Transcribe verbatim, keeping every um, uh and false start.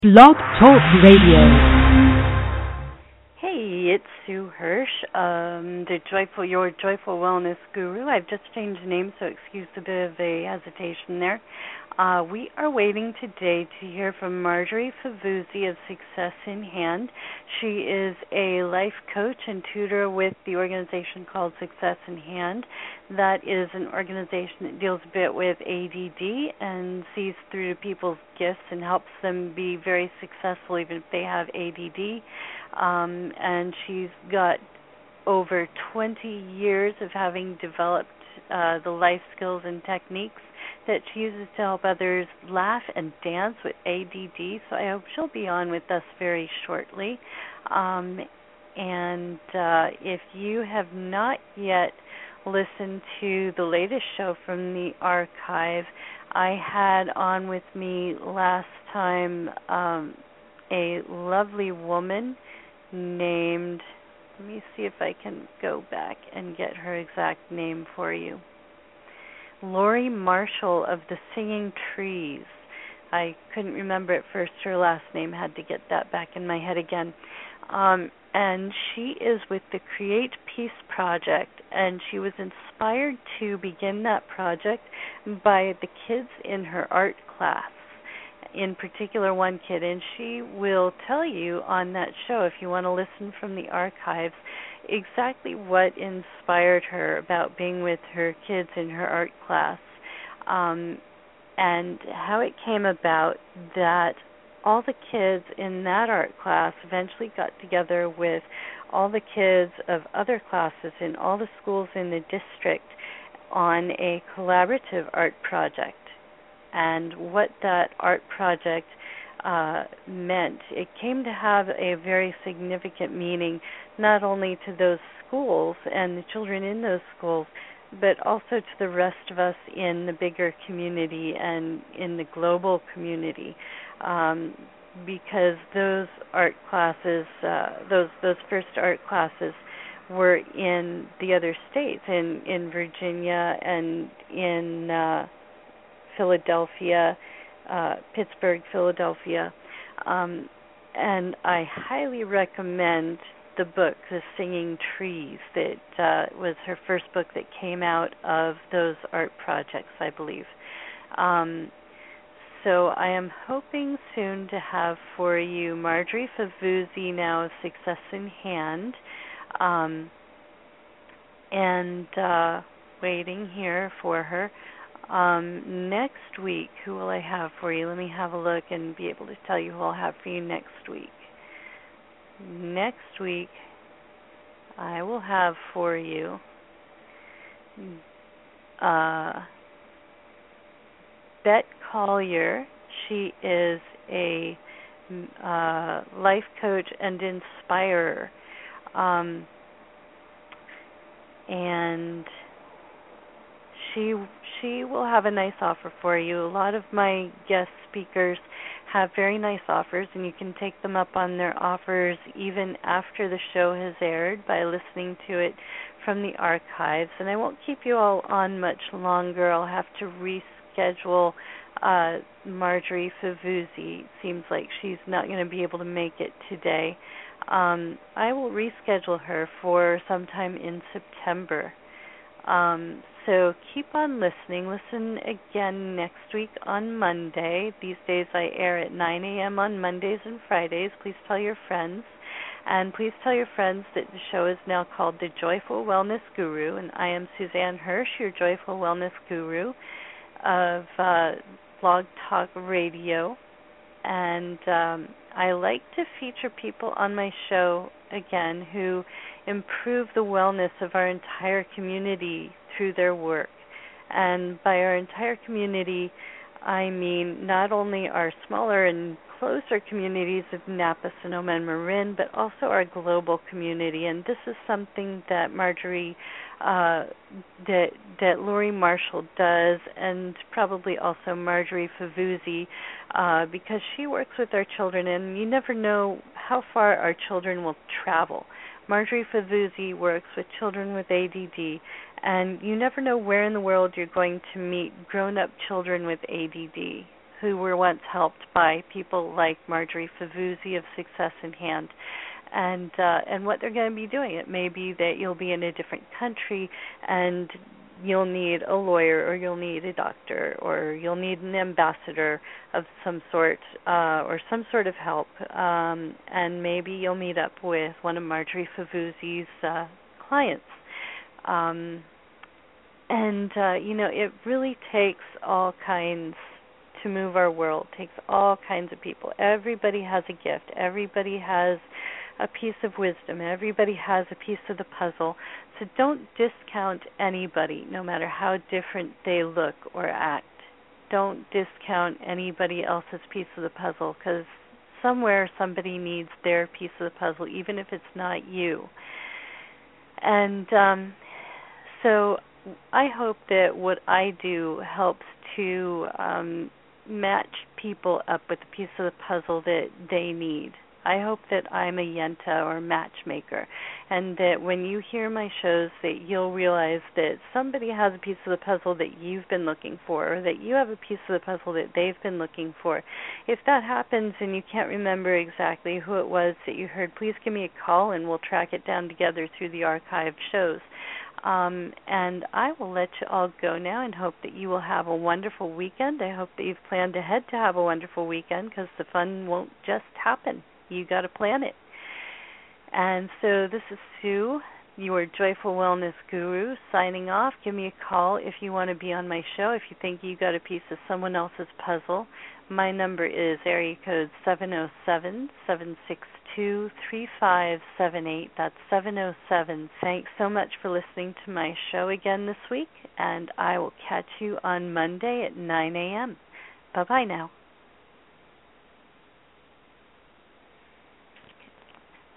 Blog Talk Radio. Hey, it's Sue Hirsch, um, the joyful, your joyful wellness guru. I've just changed the name, so excuse a bit of a hesitation there. Uh, we are waiting today to hear from Marjorie Favuzzi of Success in Hand. She is a life coach and tutor with the organization called Success in Hand. That is an organization that deals a bit with A D D and sees through to people's gifts and helps them be very successful even if they have A D D. Um, and she's got over twenty years of having developed uh, the life skills and techniques that she uses to help others laugh and dance with A D D. So I hope she'll be on with us very shortly. Um, and uh, if you have not yet listened to the latest show from the archive, I had on with me last time um, a lovely woman named, let me see if I can go back and get her exact name for you. Lori Marshall of the Singing Trees. I couldn't remember at first her last name, had to get that back in my head again. Um, and she is with the Create Peace Project, and she was inspired to begin that project by the kids in her art class. In particular, one kid, and she will tell you on that show, if you want to listen from the archives, exactly what inspired her about being with her kids in her art class, um, and how it came about that all the kids in that art class eventually got together with all the kids of other classes in all the schools in the district on a collaborative art project. And what that art project uh, meant, it came to have a very significant meaning, not only to those schools and the children in those schools, but also to the rest of us in the bigger community and in the global community, um, because those art classes, uh, those those first art classes, were in the other states, in in Virginia and in Uh, Philadelphia, uh, Pittsburgh, Philadelphia, um, and I highly recommend the book, The Singing Trees, that uh, was her first book that came out of those art projects, I believe. Um, so I am hoping soon to have for you Marjorie Favuzzi now of Success in Hand, um, and uh, waiting here for her. Um, next week, who will I have for you? Let me have a look and be able to tell you who I'll have for you next week. Next week, I will have for you uh, Bette Collier. She is a uh, life coach and inspirer. Um, and She she will have a nice offer for you. A lot of my guest speakers have very nice offers, and you can take them up on their offers even after the show has aired by listening to it from the archives. And I won't keep you all on much longer. I'll have to reschedule uh, Marjorie Favuzzi. Seems like she's not going to be able to make it today. Um, I will reschedule her for sometime in September. Um, so keep on listening. Listen again next week on Monday. These days I air at nine a.m. on Mondays and Fridays. Please tell your friends. And please tell your friends that the show is now called The Joyful Wellness Guru, and I am Suzanne Hirsch, your Joyful Wellness Guru of uh, Blog Talk Radio. And um, I like to feature people on my show, again, who improve the wellness of our entire community through their work. And by our entire community, I mean not only our smaller and closer communities of Napa, Sonoma, and Marin, but also our global community. And this is something that Marjorie, uh, that, that Lori Marshall does, and probably also Marjorie Favuzzi, uh, because she works with our children, and you never know how far our children will travel. Marjorie Favuzzi works with children with A D D, and you never know where in the world you're going to meet grown-up children with A D D who were once helped by people like Marjorie Favuzzi of Success in Hand, and uh, and what they're going to be doing. It may be that you'll be in a different country and you'll need a lawyer, or you'll need a doctor, or you'll need an ambassador of some sort, uh, or some sort of help, um, and maybe you'll meet up with one of Marjorie Favuzzi's uh, clients. Um, and, uh, you know, it really takes all kinds to move our world. It takes all kinds of people. Everybody has a gift. Everybody has a piece of wisdom. Everybody has a piece of the puzzle. So don't discount anybody, no matter how different they look or act. Don't discount anybody else's piece of the puzzle, because somewhere somebody needs their piece of the puzzle, even if it's not you. And um, so I hope that what I do helps to um, match people up with the piece of the puzzle that they need. I hope that I'm a yenta or matchmaker, and that when you hear my shows that you'll realize that somebody has a piece of the puzzle that you've been looking for, or that you have a piece of the puzzle that they've been looking for. If that happens and you can't remember exactly who it was that you heard, please give me a call and we'll track it down together through the archived shows. Um, and I will let you all go now and hope that you will have a wonderful weekend. I hope that you've planned ahead to have a wonderful weekend, because the fun won't just happen. You got to plan it. And so this is Sue, your Joyful Wellness Guru, signing off. Give me a call if you want to be on my show, if you think you got a piece of someone else's puzzle. My number is area code seven oh seven, seven six two, three five seven eight. That's seven oh seven. Thanks so much for listening to my show again this week, and I will catch you on Monday at nine a.m. Bye-bye now.